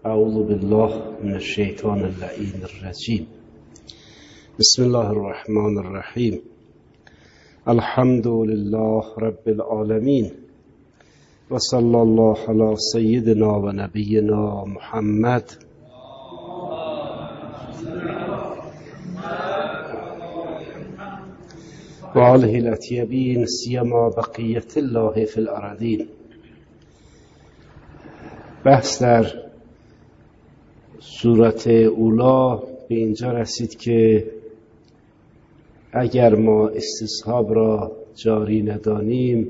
اعوذ بالله من الشیطان اللعین الرجیم. بسم الله الرحمن الرحیم. الحمد لله رب العالمین و صلی الله علی سیدنا و نبینا محمد و آله الاطیبین سیما بقیت الله فی الارضین. بحث در سورت اولا به اینجا رسید که اگر ما استصحاب را جاری ندانیم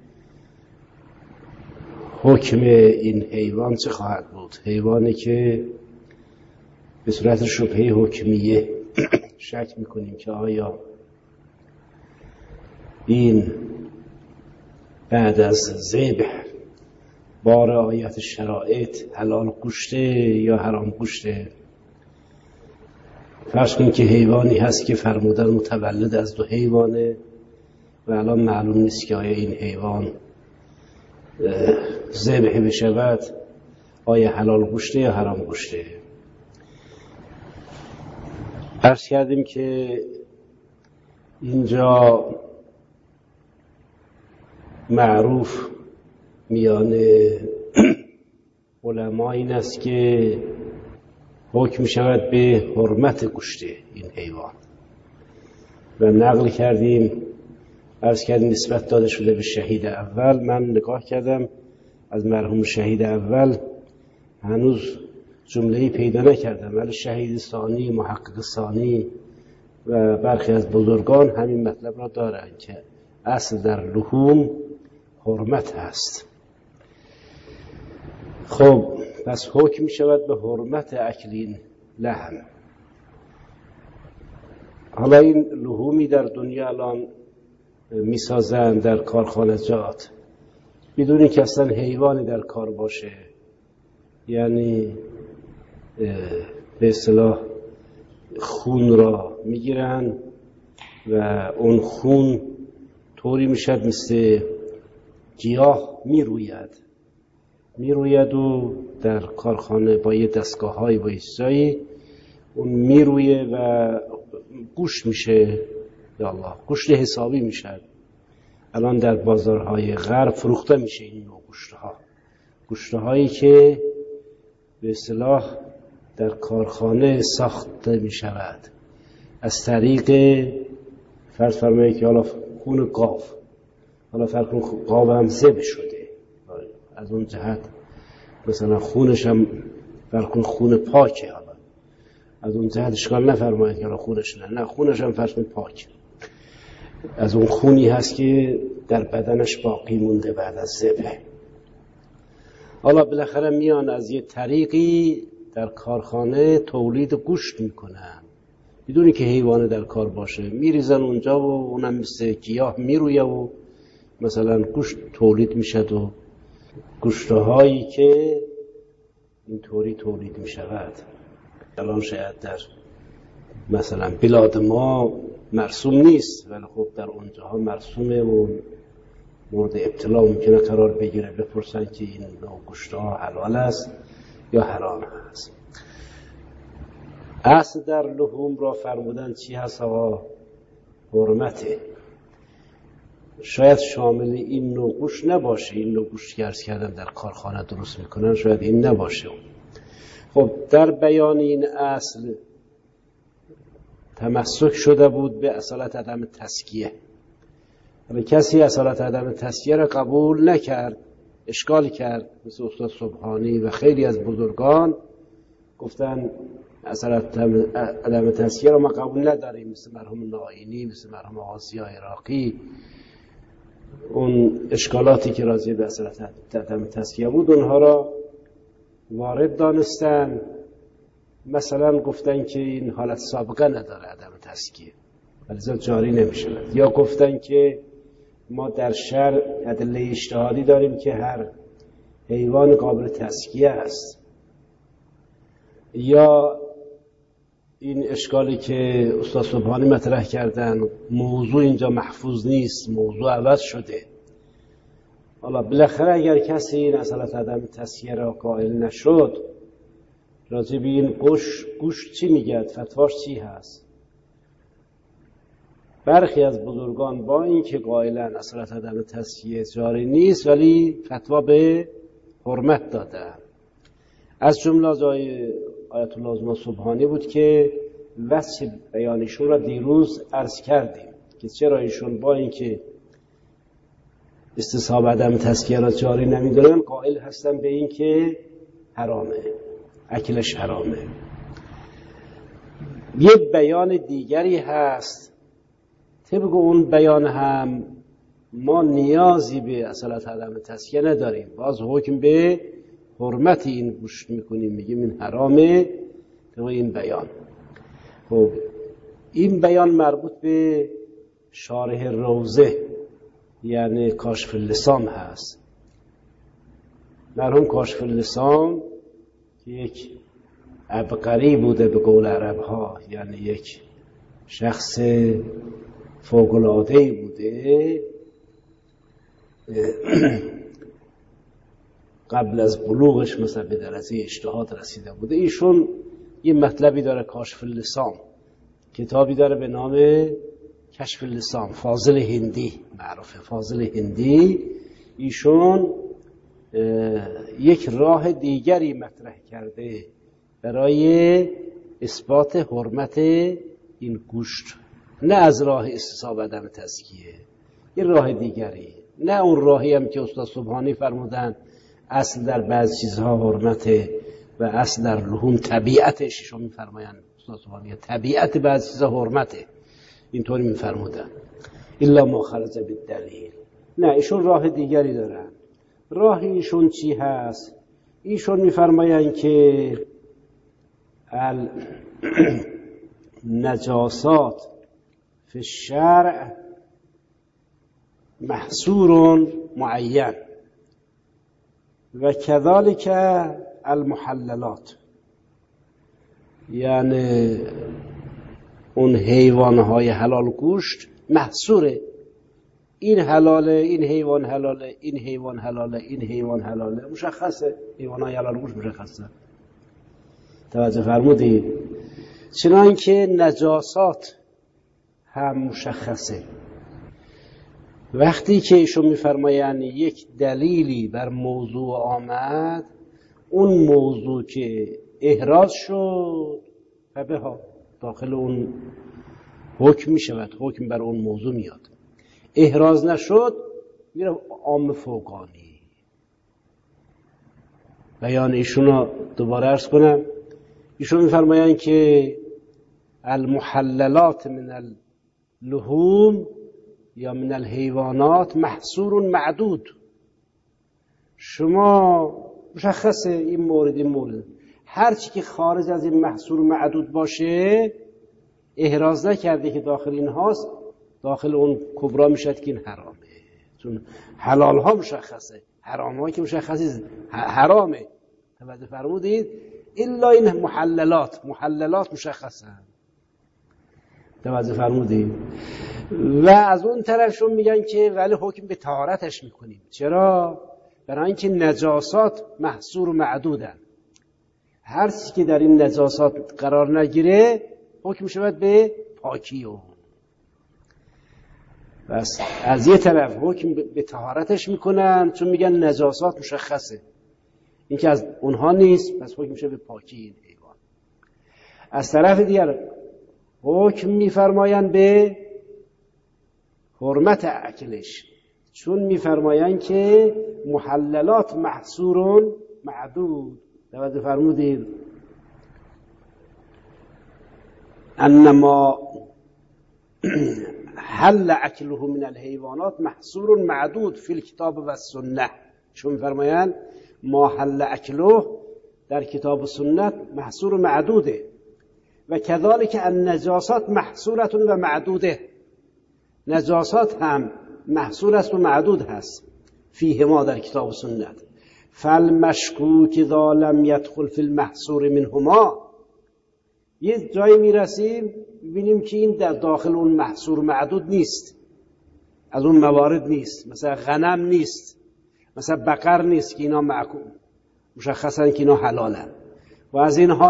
حکم این حیوان چه خواهد بود؟ حیوانی که به صورت شبهه حکمیه شک میکنیم که آیا این بعد از ذبح با رعایت شرایط حلال گوشته یا حرام گوشته. فرض کنیم که حیوانی هست که فرمودن متولد از دو حیوانه و الان معلوم نیست که آیا این حیوان ذبح بشود آیا حلال گوشته یا حرام گوشته. عرض کردیم که اینجا معروف میان علما این است که حکم شود به حرمت گوشت این حیوان و نقل کردیم، عرض کردیم نسبت داده شده به شهید اول. من نگاه کردم از مرحوم شهید اول هنوز جمله‌ای پیدا نکردم، ولی شهید ثانی، محقق ثانی و برخی از بزرگان همین مطلب را دارند که اصل در لحوم حرمت هست. خب پس حکم می شود به حرمت اکلین لحم. حالا این لحومی در دنیا الان می سازن در کارخانجات بدون اینکه اصلا حیوانی در کار باشه، یعنی به اصطلاح خون را می گیرن و اون خون طوری می شد مثل گیاه می روید و در کارخانه با یه دستگاه‌های با چیزایی اون می رویه و گوشت میشه. یا الله، گوشت حسابی میشه. الان در بازارهای غرب فروخته میشه این نوع گوشت‌هایی که به اصطلاح در کارخانه ساخته میشود از طریق فرض فرمایید که حالا خون گاو، حالا فرض کن گاو هم ذبح شده، از اون جهت مثلا خونش هم فرض کن خون پاکه، حالا از اون جهت اشکال نفرمایید که خونش نه خونش هم فرض کن پاک، از اون خونی هست که در بدنش باقی مونده بعد از ذبح. حالا بالاخره میان از یه طریقی در کارخانه تولید گوشت میکنن بدونی که حیوان در کار باشه، میریزن اونجا و اونم مثل گیاه میرویه و مثلا گوشت تولید میشد و گوشتهایی که اینطوری تولید میشود الان شاید در مثلا بلاد ما مرسوم نیست، ولی خب در اونجاها مرسومه و مورد ابتلا ممکنه قرار بگیره، بپرسن که این نوع گوشتها حلال است یا حرام است. اصل در لحوم را فرمودن چی هست؟ حرمته. شاید شامل این نوع گوشت نباشه، این نوع گوشت که عرض کردم در کارخانه درست میکنن شاید این نباشه. خب در بیان این اصل تمسک شده بود به اصالت عدم تزکیه. ولی کسی اصالت عدم تزکیه را قبول نکرد، اشکال کرد، مثل استاد سبحانی و خیلی از بزرگان گفتن اصالت عدم تزکیه را ما قبول نداریم، مثل مرحوم نائینی، مثل مرحوم آقای عراقی. اون اشکالاتی که راجع به اصالت عدم تزکیه بود اونها را وارد دانستن. مثلا گفتن که این حالت سابقه نداره عدم تزکیه ولی جاری نمیشه، یا گفتن که ما در شرع ادله اجتهادی داریم که هر حیوان قابل تزکیه است، یا این اشکالی که استاد سبحانی مطرح کردن موضوع اینجا محفوظ نیست، موضوع عوض شده. حالا بالاخره اگر کسی این اصالت عدم تزکیه را قائل نشد راجع به این گوشت چی میگه؟ فتواش چی هست؟ برخی از بزرگان با اینکه قائلن اصالت عدم تزکیه جاری نیست ولی فتوا به حرمت دادن. از جمله آیت الله عظما سبحانی بود که وجه بیانشون را دیروز عرض کردیم که چرا ایشون با اینکه استصحاب عدم تزکیه را جاری نمیدونن قائل هستن به این که حرامه، اکلش حرامه. یه بیان دیگری هست، طبق اون بیان هم ما نیازی به اصالت عدم تزکیه نداریم، باز حکم به حرمت این گوشت میکنیم، میگیم این حرامه طبق این بیان. خب این بیان مربوط به شارح روضه یعنی کاشف اللسان هست. مرحوم کاشف اللسان که یک عبقری بوده به قول عرب ها، یعنی یک شخص فوق‌العاده‌ای بوده، قبل از بلوغش مثلا به درجه اجتهاد رسیده بوده. ایشون یه مطلبی داره کاشف اللسان، کتابی داره به نام کشف اللسان، فاضل هندی معروفه، فاضل هندی. ایشون یک راه دیگری مطرح کرده برای اثبات حرمت این گوشت، نه از راه استصحاب عدم تزکیه، یه راه دیگری، نه اون راهی هم که استاد سبحانی فرمودن اصل در بعض چیزها حرمته و اصل در لحوم طبیعتش، ایشون میفرمایند استاد سبحانی طبیعت بعض چیزها حرمته، اینطوری میفرمودن الا ما خرج بالدلیل. نه، ایشون راه دیگری دارن. راه ایشون چی هست؟ ایشون میفرمایند که نجاسات فی الشرع محصور معین و کذالک المحللات، یعنی اون حیوانهای حلال گوشت محصوره، این حلاله، این حیوان حلاله، این حیوان حلاله، این حیوان حلاله، مشخصه، حیوانهای حلال گوشت مشخصه. توجه فرمودید؟ چنانکه نجاسات هم مشخصه. وقتی که ایشون میفرمایند یک دلیلی بر موضوع آمد، اون موضوع که احراز شد فبها داخل اون حکم میشود، حکم بر اون موضوع میاد. احراز نشد میره عام فوقانی. بیان ایشون رو دوباره عرض کنم. ایشون میفرمایند که المحللات من اللحوم یا من الحیوانات محصور معدود. شما مشخصه این مورد هر چی که خارج از این محصور معدود باشه احراز نکرده که داخل این هاست، داخل اون کبرا میشد که این حرامه. چون حلال ها مشخصه، حرام ها که مشخصه حرامه. توجه فرمودید؟ الا این محللات مشخصه. توجه فرمودید؟ و از اون طرفشون میگن که ولی حکم به طهارتش میکنیم. چرا؟ برای اینکه نجاسات محصور و معدودن. هر چیزی که در این نجاسات قرار نگیره حکم شود به پاکی و بس. از یه طرف حکم به طهارتش میکنن چون میگن نجاسات مشخصه، این که از اونها نیست، پس حکم میشه به پاکی این حیوان. از طرف دیگر حکم میفرمایند به حرمت اکلش، چون میفرمایند که محللات محصور معدود. توجه فرمودید؟ انما حل اکله من الحیوانات محصور معدود فی الکتاب و السنه. چون میفرمایند ما حل اکله در کتاب و سنت محصور معدوده و کذالک النجاسات محصورت و معدوده. نجاسات هم محصور است و معدود هست فیه ما در کتاب و سنت. فالمشکوک اذا لم يدخل فی المحصور منهما. یه جایی میرسیم ببینیم که این در داخل اون محصور معدود نیست، از اون موارد نیست، مثلا غنم نیست، مثلا بقر نیست که اینا مشخصن که اینا حلالن. و از اینها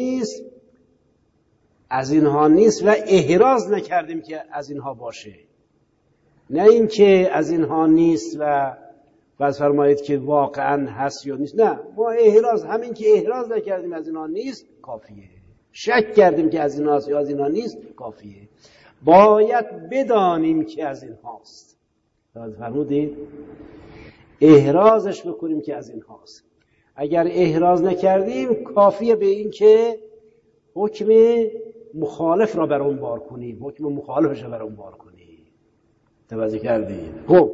نیست و احراز نکردیم که از اینها باشه. نه اینکه از اینها نیست و بس فرمایید که واقعا هست یا نیست. نه، ما همین که احراز نکردیم از اینها نیست کافیه. شک کردیم که از اینها هست یا از اینها نیست کافیه. باید بدانیم که از اینهاست. فرمودید احرازش بکنیم که از اینهاست. اگر احراز نکردیم کافیه به این که حکم مخالف را بر اون بار کنیم، حکم مخالفش را بر اون بار کنیم. توجه کردید؟ خب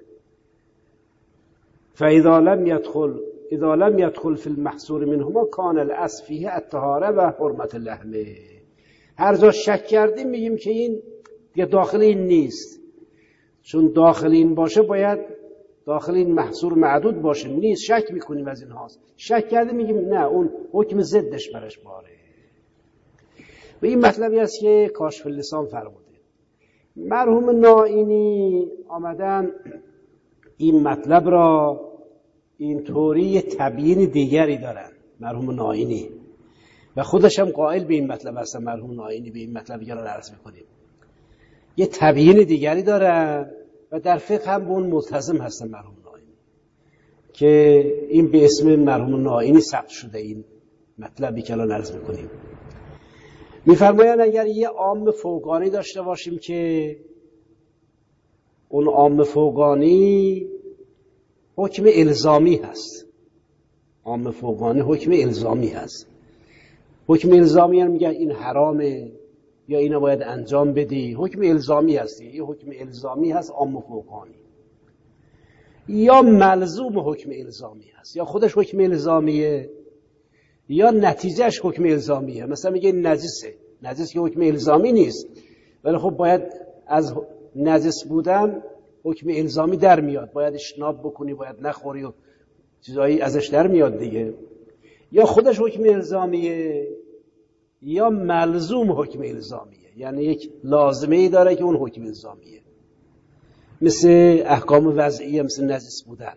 فاذا لم يدخل في المحصور منهما كان الاصل فيه الطهاره و حرمت اللحمه. هر جا شک کردیم میگیم که این دیگه داخل این نیست، چون داخل این باشه باید داخل این محصور معدود باشه. نیست، شک میکنیم از این هاست. شک کردیم میگیم نه، اون حکم ضدش برش باره. و این مطلبی است که کاشف اللسان فرموده. مرحوم نائینی آمدن این مطلب را اینطوری تبیین دیگری دارن، مرحوم نائینی، و خودش هم قائل به این مطلب هستن. مرحوم نائینی به این مطلب دیگر را عرض میکنیم. یه تبیین دیگری دارن و در فقه هم به اون ملتزم هستن مرحوم نائینی، که این به اسم مرحوم نائینی ثبت شده. این مطلبی که الان عرض میکنیم میفرمایند اگر یه عام فوقانی داشته باشیم که اون عام فوقانی حکم الزامی هست. عام فوقانی حکم الزامی هست. حکم الزامی هم میگن این حرامه یا اینو باید انجام بدی. حکم الزامی هست. این حکم الزامی هست عام فوقانی. یا ملزوم حکم الزامی هست، یا خودش حکم الزامیه یا نتیجهش حکم الزامیه. مثلا میگه نجس که حکم الزامی نیست، ولی خب باید از نجس بودن حکم الزامی در میاد، باید اجتناب بکنی، باید نخوری و چیزایی ازش در میاد دیگه. یا خودش حکم الزامیه یا ملزوم حکم الزامیه، یعنی یک لازمه‌ای داره که اون حکم الزامیه، مثل احکام وضعیه، مثل نجس بودن.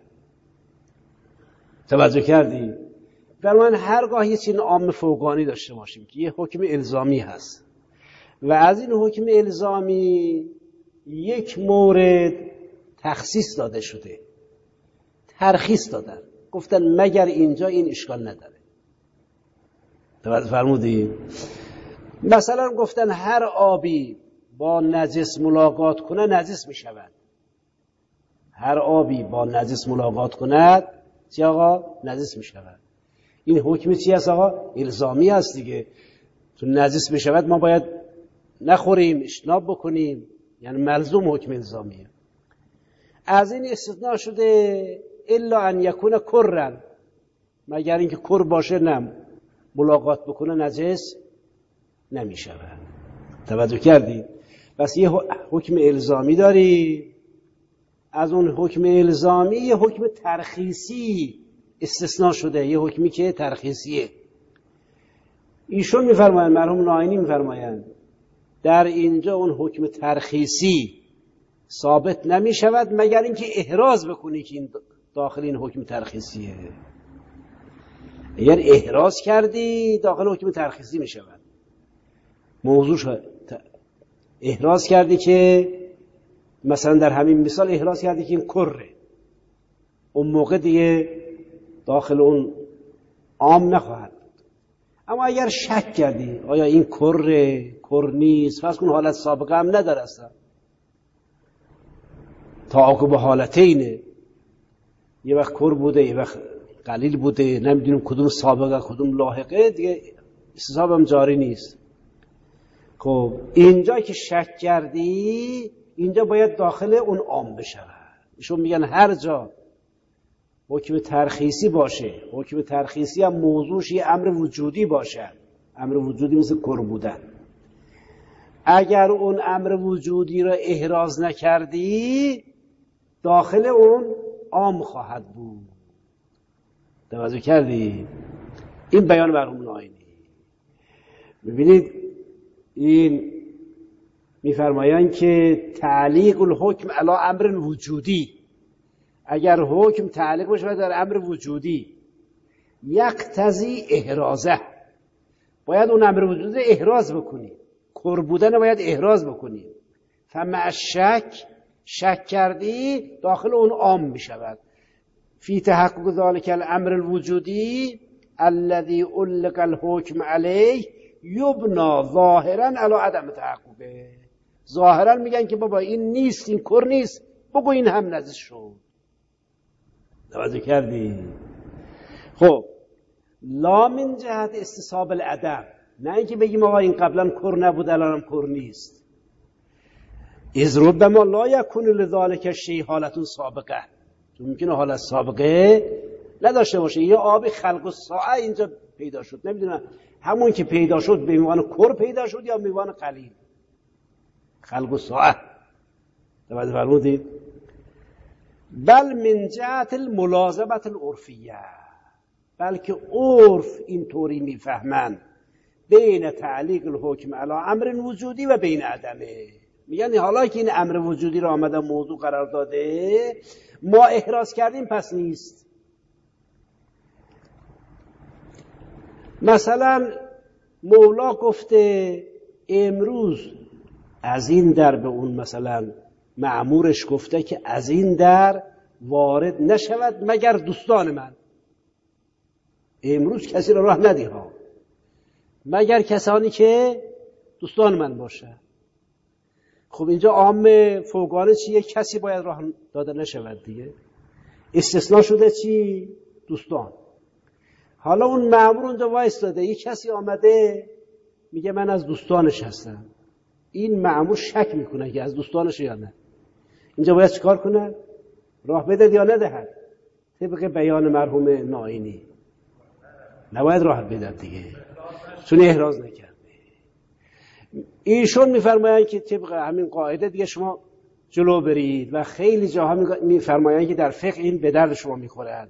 توجه کردی؟ در من هرگاه یه چیز عام فوقانی داشته باشیم که یه حکم الزامی هست و از این حکم الزامی یک مورد تخصیص داده شده، ترخیص دادن، گفتن مگر اینجا این اشکال نداره. توجه فرمودید؟ مثلا گفتن هر آبی با نجس ملاقات کنه نجس می شود. هر آبی با نجس ملاقات کند چی آقا؟ نجس می شود. این حکم چی هست آقا؟ الزامی هست دیگه. تو نجس بشود ما باید نخوریم، اجتناب بکنیم، یعنی ملزوم حکم الزامیه. از این استثناء شده الا ان یکون کرن، مگر اینکه کر باشه نه ملاقات بکنه نجس نمی شود. توجه کردید؟ پس یه حکم الزامی داری، از اون حکم الزامی یه حکم ترخیصی استثناء شده، یه حکمی که ترخیصیه. ایشون میفرمایند، مرحوم نائینی میفرمایند در اینجا اون حکم ترخیصی ثابت نمی شود مگر اینکه احراز بکنی که این داخل این حکم ترخیصیه. اگر احراز کردی داخل حکم ترخیصی می شود. موضوع احراز کردی که مثلا در همین مثال احراز کردی که این کره، اون موقع دیگه داخل اون عام نخواهد. اما اگر شک کردی آیا این کر نیست، فرض کن حالت سابقه هم نداره اصلا، تعاقب حالتینه، یه وقت کر بوده یه وقت قلیل بوده، نمیدونیم کدوم سابقه کدوم لاحقه، دیگه حساب هم جاری نیست. خب اینجا که شک کردی اینجا باید داخل اون عام بشه. ایشون میگن هر جا حکم ترخیصی باشه، حکم ترخیصی هم موضوعش یه امر وجودی باشه، امر وجودی مثل کر بودن، اگر اون امر وجودی را احراز نکردی داخل اون عام خواهد بود. توجه کردی؟ این بیان مرحوم نائینی. ببینید این میفرمایند که تعلیق الحکم علی امر وجودی، اگر حکم تعلیق بشه در امر وجودی یقتضی احرازه، باید اون امر وجود احراز بکنی، کر بودن باید احراز بکنی. فمع شک کردی داخل اون عام می شود. فی تحقق ذلک الامر الوجودی الذي علق الحکم علیه یبنا ظاهرا علی عدم تحققه. ظاهرا میگن که بابا این نیست، این کر نیست، بگو این هم نزد شد. توجه کردی؟ خب لا من جهت استصحاب العدم، نه اینکه بگیم آقا این قبلا کر نبود الانم کر نیست. اذ ربما لا یکون لذلک الشیء حالت سابقه، چون ممکنه حالت سابقه نداشته باشه. یا آب خلق الساعه اینجا پیدا شد، نمیدونم همون که پیدا شد به عنوان کر پیدا شد یا به عنوان قلیل. خلق الساعه توجه فرمودید؟ بل من جهت الملازمه العرفیه، بلکه عرف اینطوری میفهمن بین تعلیق الحکم علی امر وجودی و بین عدمه. میگن حالا که این امر وجودی را آمده موضوع قرار داده، ما احراز کردیم پس نیست. مثلا مولا گفته امروز از این در به اون، مثلا مأمورش گفته که از این در وارد نشود مگر دوستان من. امروز کسی را راه ندی ها مگر کسانی که دوستان من باشه. خب اینجا عام فوقانه چیه؟ کسی باید راه داده نشود دیگه. استثناء شده چی؟ دوستان. حالا اون مأمور اونجا وایستاده، یه کسی آمده میگه من از دوستانش هستم. این مأمور شک میکنه که از دوستانش یا نه. اینجا باید چیکار کنه؟ راه بده یا ندهد؟ طبق بیان مرحوم ناینی نباید راه بده دیگه، چون احراز نکرده. ایشون میفرمایند که طبق همین قاعده دیگه شما جلو برید و خیلی جاها میفرمایند که در فقه این به درد شما میخوره.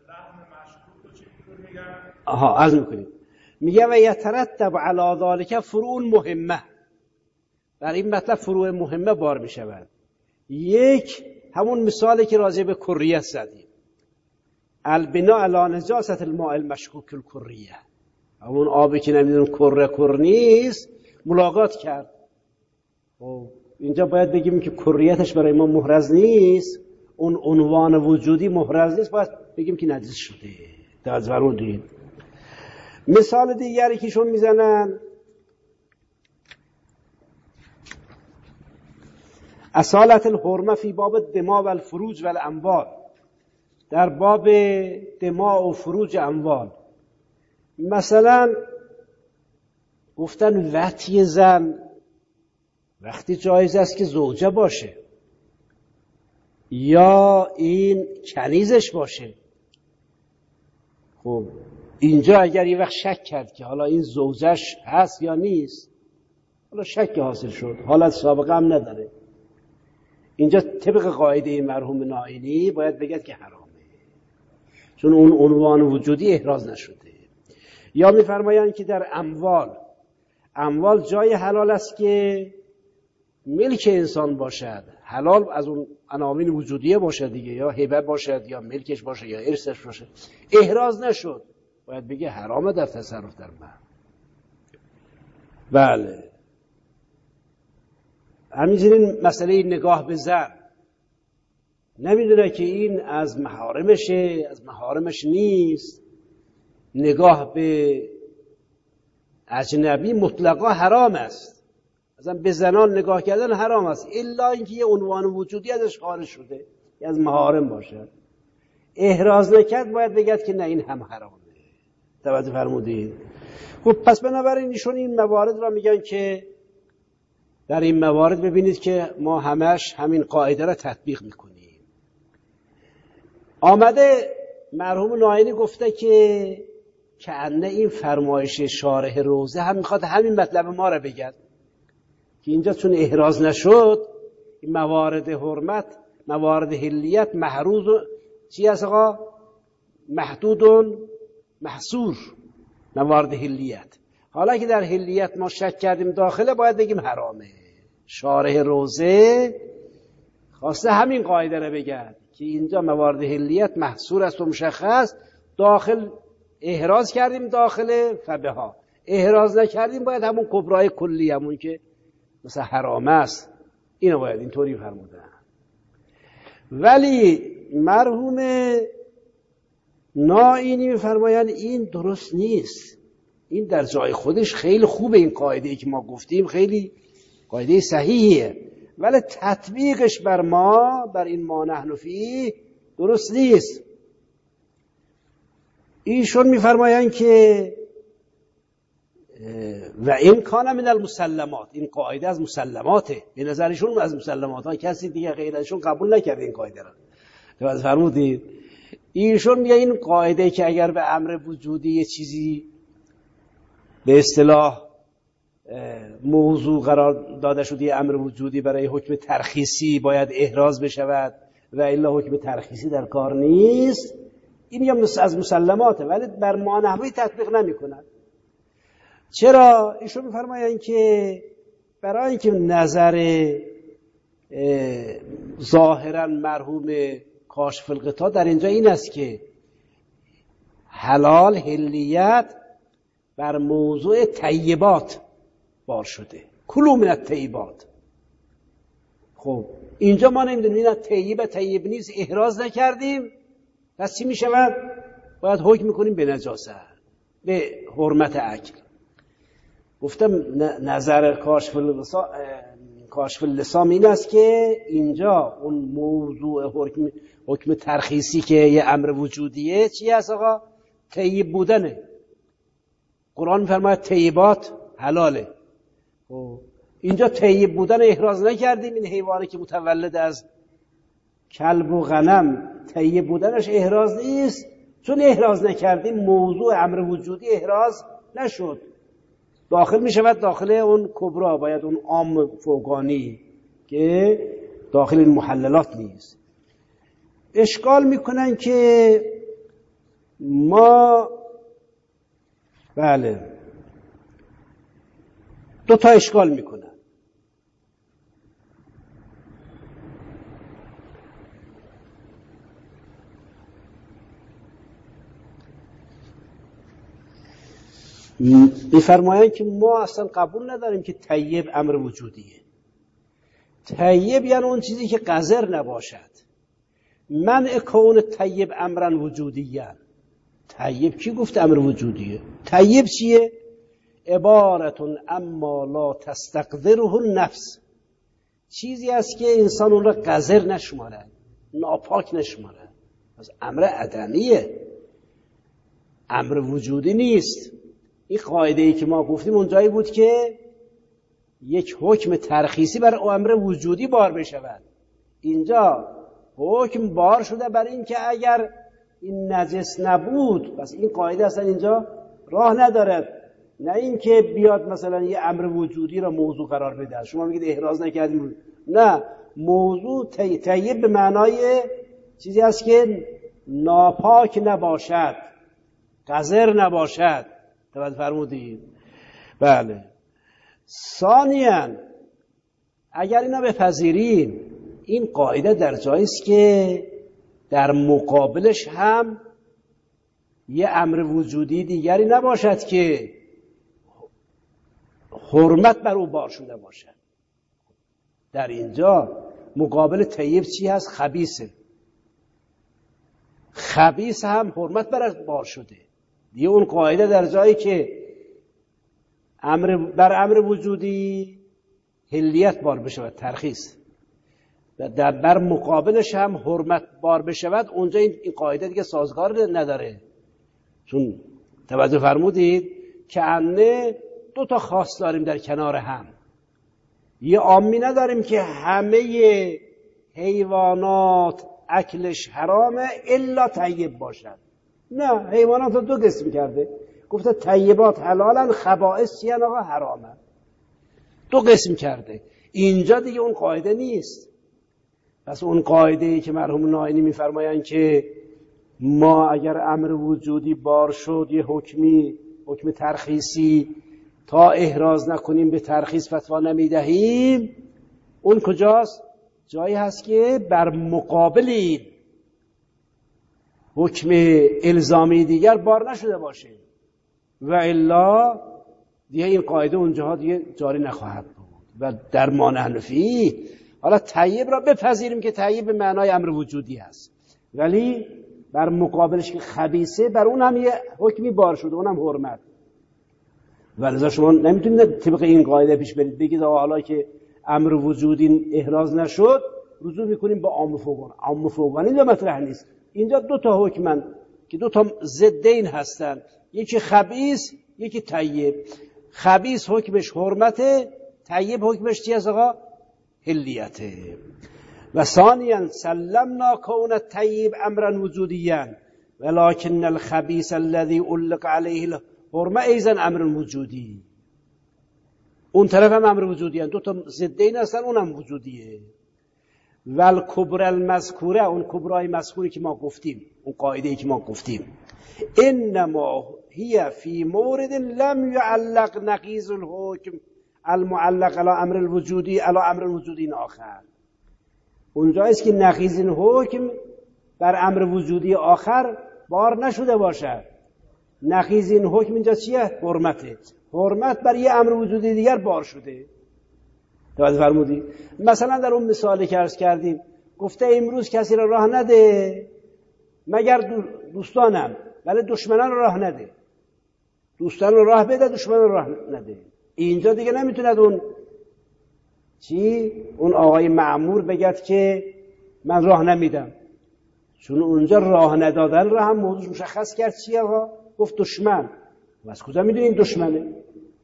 عرض میکنید میگه و یترتب علی ذلک فروع مهمه، در این مطلب فروع مهمه بار میشود. یک، همون مثالی که راجع به کریت زدیم، البناء علی نجاست الماء المشکوک الکریه، همون آبی که نمیدونم کر نیست ملاقات کرد. خب اینجا باید بگیم که کریتش برای ما محرز نیست، اون عنوان وجودی محرز نیست، باید بگیم که نجس شده. توجه دید. مثال دیگری که شون میزنن اصالت الحرمه فی باب دماء و الفروج و الاموال، در باب دماء و فروج اموال. مثلا گفتن وطی زن وقتی جایز است که زوجه باشه یا این کنیزش باشه. خب اینجا اگر یه وقت شک کرد که حالا این زوجش هست یا نیست، حالا شک حاصل شد، حالت سابقه هم نداره، اینجا طبق قاعده مرحوم ناینی باید بگید که حرامه، چون اون عنوان وجودی احراز نشده. یا میفرمایند که در اموال جای حلال است که ملک انسان باشد، حلال از اون عناوین وجودیه باشد دیگه، یا هبه باشد یا ملکش باشه یا ارثش باشه، احراز نشد، باید بگه حرامه در تصرف در من. بله همینجوری مسئله نگاه به زن، نمیدونه که این از محارمشه از محارمش نیست. نگاه به اجنبی مطلقا حرام است، مثلا به زنان نگاه کردن حرام است، الا اینکه یه عنوان وجودی ازش خارج شده که از محارم باشه. احراز نکرد باید بگید که نه این هم حرامه. توجه فرمودید؟ خب پس بنابراین ایشون این موارد را میگن که در این موارد ببینید که ما همش همین قاعده را تطبیق میکنیم. آمده مرحوم ناینی گفته که کأنه این فرمایش شارح روزه هم میخواد همین مطلب ما را بگد که اینجا چون احراز نشد این موارد حرمت، موارد حلیت محروز چی هست آقا؟ محدود محصور موارد حلیت. حالا که در حلیت ما شک کردیم داخله باید بگیم حرامه. شارح روزه خواسته همین قاعده را بگد که اینجا موارد حلیت محصور است و مشخص، داخل احراز کردیم داخله فبها، احراز نکردیم باید همون کبرای کلی، همون که مثل حرام است، اینو باید اینطوری فرمودن. ولی مرحوم نائینی میفرمایند این درست نیست، این در جای خودش خیلی خوبه، این قاعده‌ای که ما گفتیم خیلی قاعده صحیحیه، ولی تطبیقش بر ما، بر این ما نحن فیه درست نیست. ایشون میفرمایند که و این کان من المسلمات، این قاعده از مسلماته، به نظرشون از مسلمات ها، کسی دیگه غیر ازشون قبول نکرده این قاعده را. تو فرمودید ایشون میگه این قاعده که اگر به امر وجودی یه چیزی به اصطلاح موضوع قرار داده شده، یه امر وجودی برای حکم ترخیصی باید احراز بشود و الا حکم ترخیصی در کار نیست، این میگم از مسلماته، ولی بر ما نحوی تطبیق نمیکنن. چرا؟ ایشون میفرمایند که برای اینکه نظر ظاهرا مرحوم کاشف الغطا در اینجا این است که حلال حلیت بر موضوع طیبات بار شده، کلوا من الطیبات. خب اینجا ما نمیدونیم این طیب نیست، احراز نکردیم، پس چی میشود؟ باید حکم میکنیم به نجاست، به حرمت اکل. گفتم نظر کاشف اللسام این است که اینجا اون موضوع حکم ترخیصی که یه امر وجودیه چی هست آقا؟ طیب بودنه. قرآن میفرماید طیبات حلاله. اینجا طیب بودن احراز نکردیم، این حیوانی که متولد از کلب و غنم طیب بودنش احراز نیست، چون احراز نکردیم موضوع امر وجودی احراز نشد، داخل می شود داخل اون کبرا، باید اون عام فوقانی که داخل این محللات نیست. اشکال میکنن که ما بله دو تا اشکال میکنن. میفرمایند که ما اصلا قبول نداریم که طیب امر وجودیه. طیب یعنی اون چیزی که قذر نباشد. منع کون طیب امرن وجودیه. طیب کی گفت امر وجودیه؟ طیب چیه؟ عبارتون اما لا تستقذره النفس، چیزی است که انسان اون را قذر نشماره، ناپاک نشماره، از امر عدمیه، امر وجودی نیست. این قاعده‌ای که ما گفتیم اونجایی بود که یک حکم ترخیصی بر امر وجودی بار بشود. اینجا حکم بار شده برای این که اگر این نجس نبود، پس این قاعده اصلا اینجا راه ندارد. نه این که بیاد مثلا یه امر وجودی را موضوع قرار بده. شما میگید احراز نکردیم، نه، موضوع طیب به معنای چیزی است که ناپاک نباشد، قذر نباشد. توجه فرمودید؟ بله. ثانیاً اگر اینا بپذیریم، این قاعده در جایی است که در مقابلش هم یه امر وجودی دیگری نباشد که حرمت بر او بار شده باشد. در اینجا مقابل طیب چی هست؟ خبیثه. خبیث هم حرمت بر بار شده. دیگه اون قاعده در جایی که بر امر وجودی حلیت بار بشود، ترخیص، بر مقابلش هم حرمت بار بشود، اونجا این قاعده دیگه سازگار نداره. چون توجه فرمودید که انه دو تا خاص داریم در کنار هم. یه عامی نداریم که همه حیوانات اکلش حرامه الا طیب باشد. نه، حیوانات رو دو قسم کرده، گفته طیبات حلالن، خبائث چیان آقا؟ حرامه. دو قسم کرده. اینجا دیگه اون قاعده نیست. پس اون قاعده‌ای که مرحوم نائینی میفرمایند که ما اگر امر وجودی بار شد یه حکم ترخیصی تا احراز نکنیم به ترخیص فتوا نمیدهیم، اون کجاست؟ جایی هست که بر مقابل حکم الزامی دیگر بار نشده باشه و الا دیگه این قاعده اونجاها دیگه جاری نخواهد بود. و در ما نحن فیه، حالا طیب را بپذیریم که طیب به معنای امر وجودی هست، ولی بر مقابلش که خبیثه بر اون هم یه حکمی بار شده، اونم حرمت. ولذا شما نمیتونید طبق این قاعده پیش برید بگید حالا که امر وجودی احراز نشد رجوع میکنیم به عام فوقانی. عام فوقانی اینجا مطرح نیست. اینجا دو تا حکمن که دو تا ضدین هستن، یکی خبیث یکی طیب. خبیث حکمش حرمته، طیب حکمش چیه آقا؟ حلیته. و ثانیا سلمنا کون الطیب امرا وجودیا ولكن الخبیث الذي علق عليه الحرمه ایضا امر وجودی. اون طرف هم امر وجودی هست، دو تا ضدین هستن، اونم وجودیه. والکبر المذکوره، اون کبرای مذکوری که ما گفتیم، اون قاعده‌ای که ما گفتیم، انما هي فی مورد لم يعلق نقیض الحکم المعلق على امر الوجودی على امر وجودی آخر. اونجاییست که نقیض این حکم بر امر وجودی آخر بار نشده باشد. نقیض این حکم اینجا چیه؟ حرمته. حرمت بر یه امر وجودی دیگر بار شده. توجه فرمودی؟ مثلا در اون مثالی که عرض کردیم گفته امروز کسی را راه نده مگر دوستانم، ولی دشمنان را راه نده. دوستان را راه بده، دشمنان را راه نده. اینجا دیگه نمیتوند اون آقای مأمور بگد که من راه نمیدم، چون اونجا راه ندادن را هم موضوع مشخص کرد. چی آقا؟ گفت دشمن. و از کجا میدونی این دشمنه؟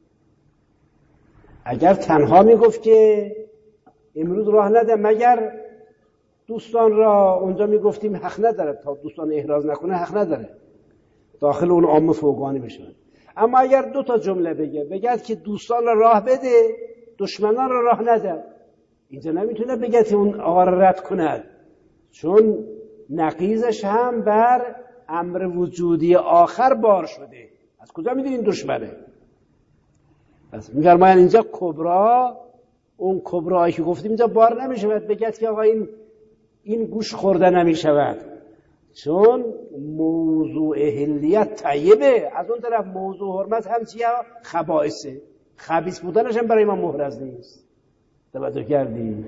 اگر تنها میگفت که امروز راه نده مگر دوستان را، اونجا میگفتیم حق نداره، تا دوستان احراز نکنه حق نداره داخل اون عام فوقانی بشه. اما اگر دو تا جمله بگد که دوستان را راه بده، دشمنان را راه نده، اینجا نمیتونه بگه که اون آقا را رد کند، چون نقیضش هم بر امر وجودی آخر بار شده. از کجا میدونی این دشمنه؟ پس میفرماین اینجا کبرا، اون کبرایی که گفتیم اینجا بار نمیشود بگه که آقا این گوش خورده نمیشود، چون موضوع حلیت طیبه. از اون طرف موضوع حرمت هم چیه؟ خبائثه. خبیث بودنش هم برای ما محرز نیست. توجه کردی؟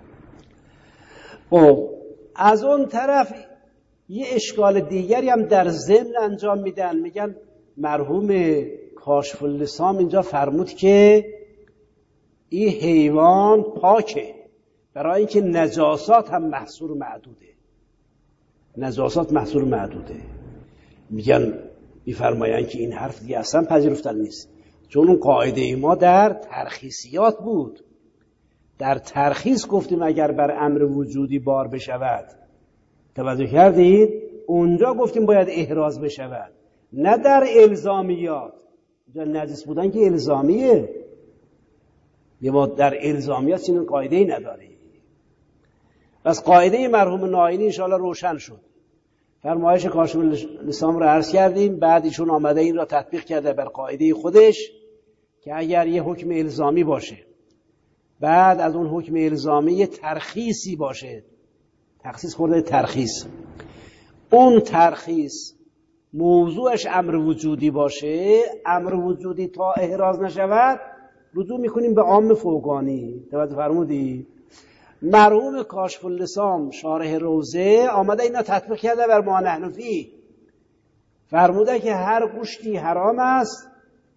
خب از اون طرف یه اشکال دیگری هم در ضمن انجام میدن. میگن مرحوم کاشف اللسان اینجا فرمود که این حیوان پاکه، برای اینکه نجاسات هم محصور معدوده. نجاسات محصور معدوده. میفرمایند که این حرف دیگه اصلا پذیرفتن نیست، چون اون قاعده ما در ترخیصیات بود. در ترخیص گفتیم اگر بر امر وجودی بار بشود. توجه کردید؟ اونجا گفتیم باید احراز بشود، نه در الزامیات. اونجا نجس بودن که الزامیه، یه ما در الزامیات چنین قاعده‌ای نداریم. پس قاعده مرحوم ناینی انشاءالله روشن شد. فرمایش کاشف اللسان رو عرض کردیم، بعد ایشون آمده این را تطبیق کرده بر قاعده خودش که اگر یه حکم الزامی باشه، بعد از اون حکم الزامی یه ترخیصی باشه، تخصیص خورده ترخیص، اون ترخیص موضوعش امر وجودی باشه، امر وجودی تا احراز نشود رجوع میکنیم به عام فوقانی. توجه فرمودی؟ مرحوم کاشف اللسان شارح روزه آمده اینا تطبیق کرده بر ما نحن فیه. فرموده که هر گوشتی حرام است،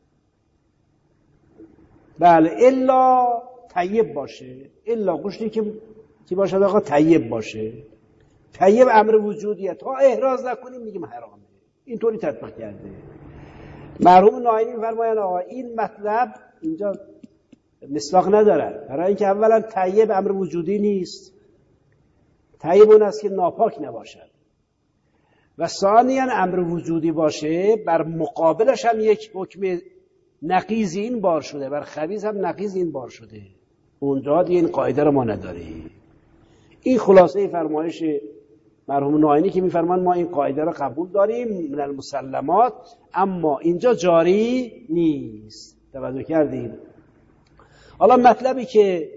بله، الا طیب باشه. الا گوشتی که باشه آقا طیب باشه. طیب امر وجودیه، تا احراز نکنیم میگیم حرامه. اینطوری تطبیق کرده. مرحوم ناینی میفرمایند آقا این مطلب اینجا مصداق نداره، برای اینکه اولا طیب امر وجودی نیست. طیب اون است که ناپاک نباشد، و ثانیاً امر وجودی باشه بر مقابلش هم یک حکم نقیض این بار شده، بر خبیث هم نقیض این بار شده. اونجا دیگه این قاعده رو ما نداریم. این خلاصه فرمایش مرحوم ناینی که میفرمان ما این قاعده رو قبول داریم من المسلمات، اما اینجا جاری نیست. توجه کردید؟ حالا مطلبی که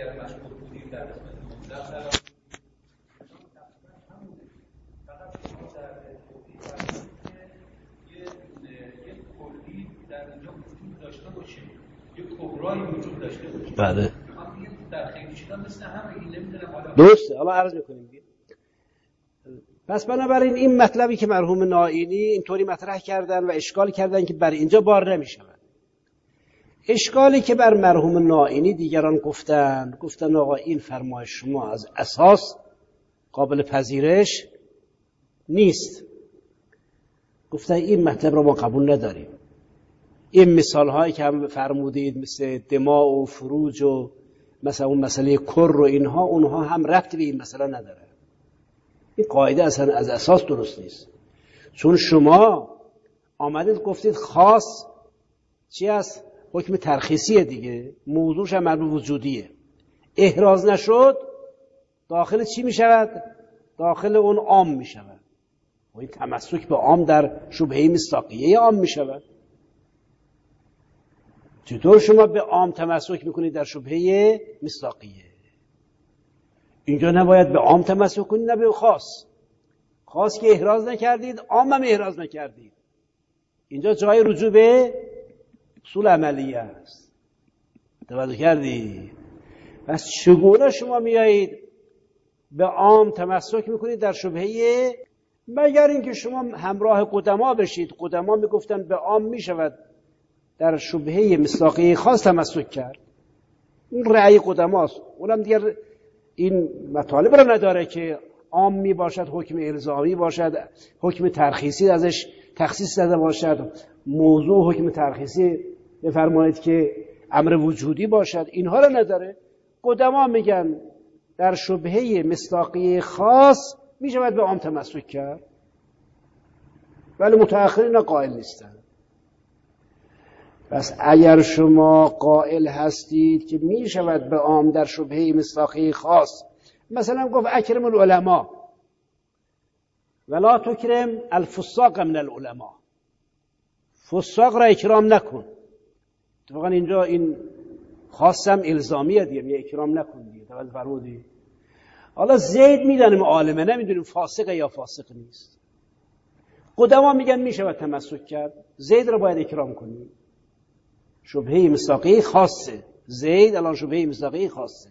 اگر مشغول بودیم در قسمت مطلق قرار فقط شما در توضیح فرمودید که یک کلی در اینجا وجود داشته باشه، یک کبرایی وجود داشته باشه. بله. در خیلی چیزا مثل همه این نمیدونم حالا درسته. حالا عرض میکنیم. پس بنابراین این مطلبی که مرحوم نائینی اینطوری مطرح کردن و اشکال کردن که بر اینجا بار نمیشود. اشکالی که بر مرحوم نائینی دیگران گفتن آقا این فرمایش شما از اساس قابل پذیرش نیست. گفتن این مطلب رو ما قبول نداریم. این مثال هایی که هم فرمودید مثل دماء و فروج و مثلا اون مسئله کر و اینها، اونها هم ربطی به این مسئله نداره. این قاعده اصلا از اساس درست نیست. چون شما آمدید گفتید خاص چی است؟ حکم ترخیصیه دیگه، موضوعش هم مربوط وجودیه. احراز نشد داخل چی می شود؟ داخل اون عام می شود. و این تمسک به عام در شبهه مصداقیه عام می شود. چطور شما به عام تمسک میکنید در شبهه مصداقیه؟ اینجا نباید به عام تمسک کنید نه به خاص. خاص که احراز نکردید، عام هم احراز نکردید. اینجا جای رجوع به اصول عملیه است. توجه کردید؟ پس چگونه شما میایید به عام تمسک میکنید در شبهه، مگر اینکه شما همراه قدما بشید. قدما میگفتن به عام میشود در شبهه مصداقیه خاص تمسک کرد. این رأی قدماست. اونم دیگر این مطالب رو نداره که عام می باشد، حکم الزامی باشد، حکم ترخیصی ازش تخصیص داده باشد، موضوع حکم ترخیصی بفرمایید که امر وجودی باشد. اینها رو نداره. قدما میگن در شبهه مصداقیه خاص می شود به عام تمسک کرد، ولی متأخرین قائل نیستن. پس اگر شما قائل هستید که می شود به عام در شبهه مصداقیه خاص، مثلا گفت اکرم العلماء ولا تکرم الفساق من العلماء، فساق را اکرام نکن. اتفاقا اینجا این خاصم الزامیه دیگه، می اکرام نکن دیگه. توجه فرمودید؟ حالا زید میدونیم عالمه، نمیدونیم فاسقه یا فاسق نیست. قدما میگن می شود تمسک کرد، زید را باید اکرام کنید. شبهه مصداقیه خاصه، زید الان شبهه مصداقیه خاصه.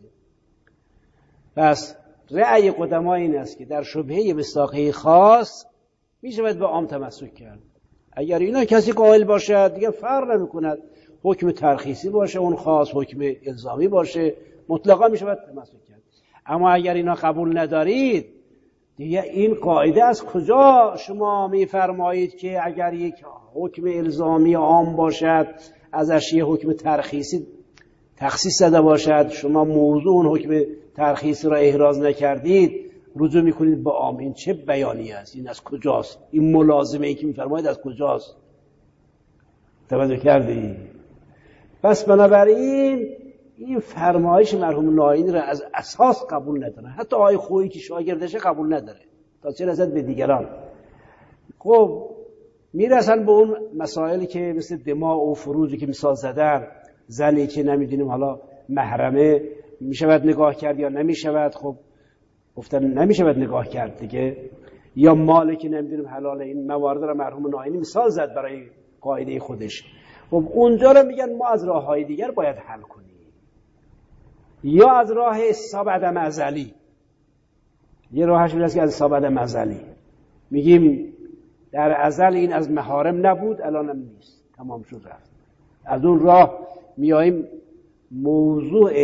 پس رأی قدما این است که در شبهه مصداقیه خاص می شود به عام تمسک کرد. اگر اینا کسی قائل باشد دیگه فرق نمی کند، حکم ترخیصی باشه اون خاص، حکم الزامی باشه، مطلقا می شود تمسک کرد. اما اگر اینا قبول ندارید دیگه این قاعده از کجا شما می فرمایید که اگر یک حکم الزامی عام باشد ازش یه حکم ترخیصی تخصیص داده باشد، شما موضوع اون حکم ترخیصی را احراز نکردید، رجوع میکنید به عام. این چه بیانی است؟ این از کجاست؟ این ملازمه ای که میفرمایید از کجاست؟ توجه کردید؟ پس بنابراین این فرمایش مرحوم نائینی را از اساس قبول نداره. حتی آقای خویی که شاگردشه قبول نداره، تا چه رسد به دیگران. خب میرسن به اون مسائلی که مثل دماء و فروجی که مثال زدن، زنی که نمیدونیم حالا محرمه میشود نگاه کرد یا نمیشود. خب گفتن نمیشود نگاه کرد دیگه. یا مالی که نمیدونیم حلاله. این موارد را مرحوم نائینی مثال زد برای قاعده خودش. خب اونجا رو میگن ما از راههای دیگر باید حل کنیم، یا از راه استصحاب عدم ازلی. یه راهش میرسه که از استصحاب عدم ازلی میگیم در ازل این از محارم نبود، الان هم نیست، تمام شد رفت. از اون راه میاییم موضوع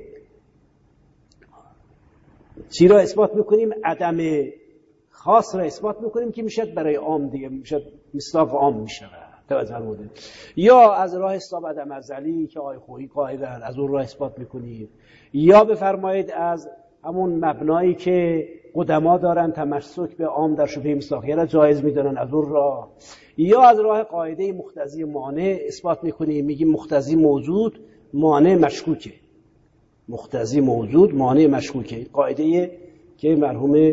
چی را اثبات میکنیم؟ عدم خاص را اثبات میکنیم که میشد برای عام دیگه، میشد مصداق عام میشود. توجه بودید؟ یا از راه استصحاب عدم ازلی که آقای خویی قائلن، از اون راه اثبات میکنید. یا بفرمایید از همون مبنایی که قدما دارن تمسک به عام در شبهه مصداقیه را جایز میدونن، از اون راه. یا از راه قاعده مقتضی مانع اثبات میکنیم، میگیم مقتضی موجود مانع مشکوکه. مقتضی موجود مانع مشکوکه، قاعده که مرحوم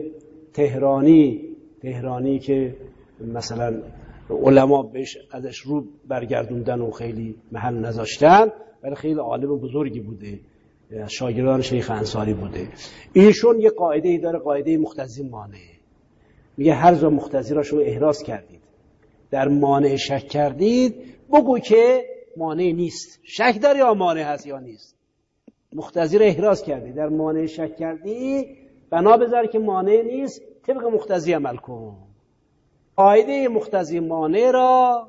تهرانی که مثلا علما بهش ازش رو برگردوندن و خیلی محل نذاشتن، ولی خیلی عالم بزرگی بوده شاگردان شیخ انصاری بوده. ایشون یه قاعده‌ای داره، قاعده مقتضی مانع. میگه هر جا مقتضی را شما احراز کردید، در مانع شک کردید، بگو که مانع نیست. شک داری یا مانع هست یا نیست. مقتضی را احراز کردی، در مانع شک کردی، بنا بذار که مانع نیست، طبق مقتضی عمل کن. قاعده مقتضی مانع را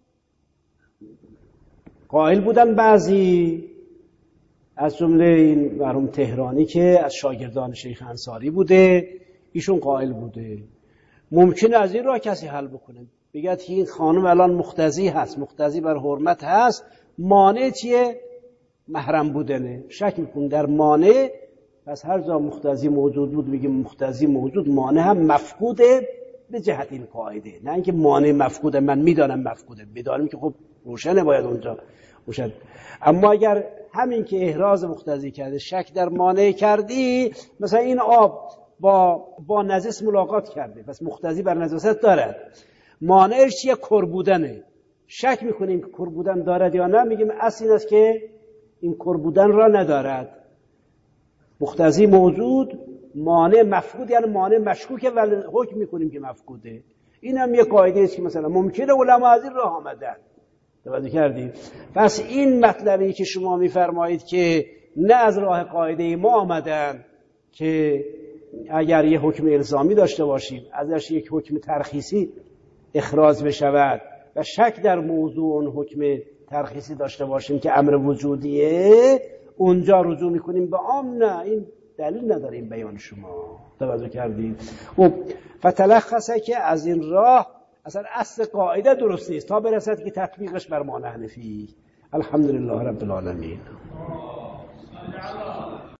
قائل بودن بعضی، از جمله این مرحوم تهرانی که از شاگردان شیخ انصاری بوده، ایشون قائل بوده. ممکنه از این راه کسی حل بکنه، بگه که این خانم الان مقتضی هست، مقتضی بر حرمت هست، مانع چیه؟ محرم بودنه. شک میکن در مانع، پس هر جا مقتضی موجود بود میگه مقتضی موجود، مانع هم مفقوده به جهت این قاعده. نه اینکه مانع مفقوده، من میدانم مفقوده، بدانم که خب روشنه، باید اونجا روشن. اما اگر همین که احراز مقتضی کرده شک در مانع کردی، مثلا این آب با نجس ملاقات کرده، پس مقتضی بر نجاست دارد، مانعش چیه؟ کر بودنه. شک میکنیم که کر بودن دارد یا نه، میگیم اصل این است که این کر بودن را ندارد. مقتضی موجود، مانع مفقود، یعنی مانع مشکوکه ولی حکم میکنیم که مفقوده. این هم یه قاعده است که مثلا ممکنه علما از این راه آمدن. توجه کردید؟ پس این مطلبی که شما میفرمایید که نه از راه قاعده ما آمدن که اگر یه حکم الزامی داشته باشیم ازش یک حکم ترخیصی اخراج بشود و شک در موضوع اون حکم ترخیصی داشته باشیم که امر وجودیه، اونجا رجوع میکنیم به عام. نه، این دلیل نداره این بیان شما. توجه کردید؟ خب فتلخصه که از این راه اصلا اصل قاعده درست نیست تا برسد که تطبیقش بر ما حنفی. الحمدلله رب العالمین.